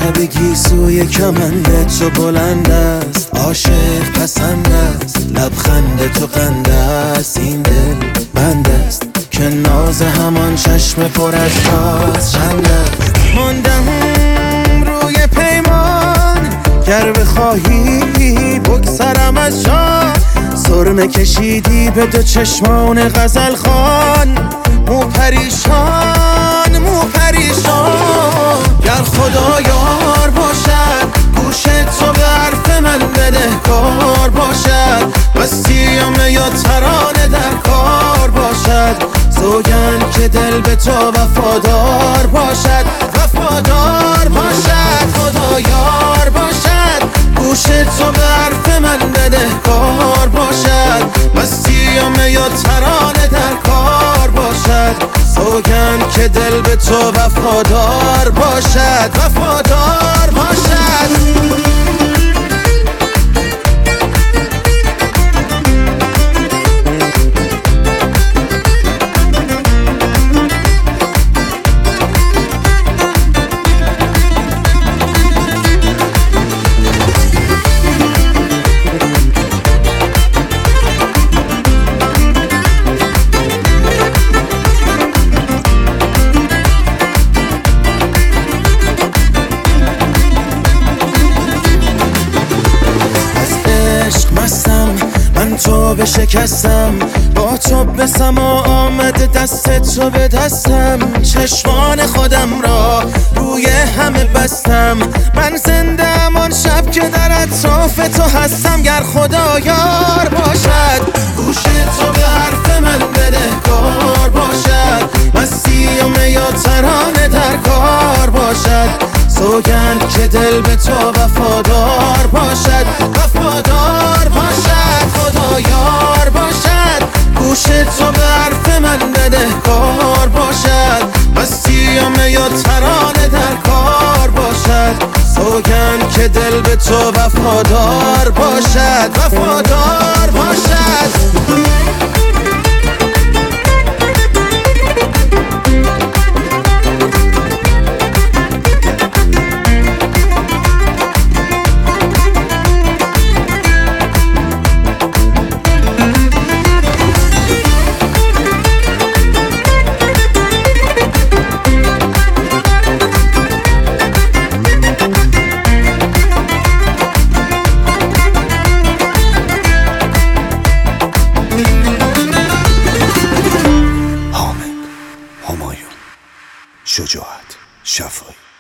شب گیسوی کمند تو بلند است، عاشق پسند است، لبخند تو قند است، این دل بند است که ناز همان چشم پر از راز چند است. ماندم روی پیمان، گر بخواهی بگذرم از جان. سرمه کشیدی به دو چشمان غزل خوان، مو پریشان مو پریشان. گر خدا یار باشد گوش تو به حرف من بدهکار باشد، بسیم یا ترانه در کار باشد. سوگند که دل به تو وفادار باشد، وفادار باشد. خدا یار باشد گوش تو به حرف من بدهکار باشد، بسیم یا ترانه در کار باشد. سوگند که دل به تو وفادار باشد، وفادار باشد. من تو بشکستم، با تو به سما آمده دست تو به دستم. چشمان خودم را روی همه بستم، من زندم آن شب که در اطراف تو هستم. گر خدا یار باشد گوش تو به حرف من بدهکار باشد، مسیم یا ترانه در کار باشد. سوگند که دل به تو وفادار باشد، وفادار باشد. خدا یار باشد گوش تو به حرف من بدهکار باشد، مسیم یا ترانه در کار باشد. سوگند که دل به تو وفادار باشد، وفادار باشد. شجاعت شفایی.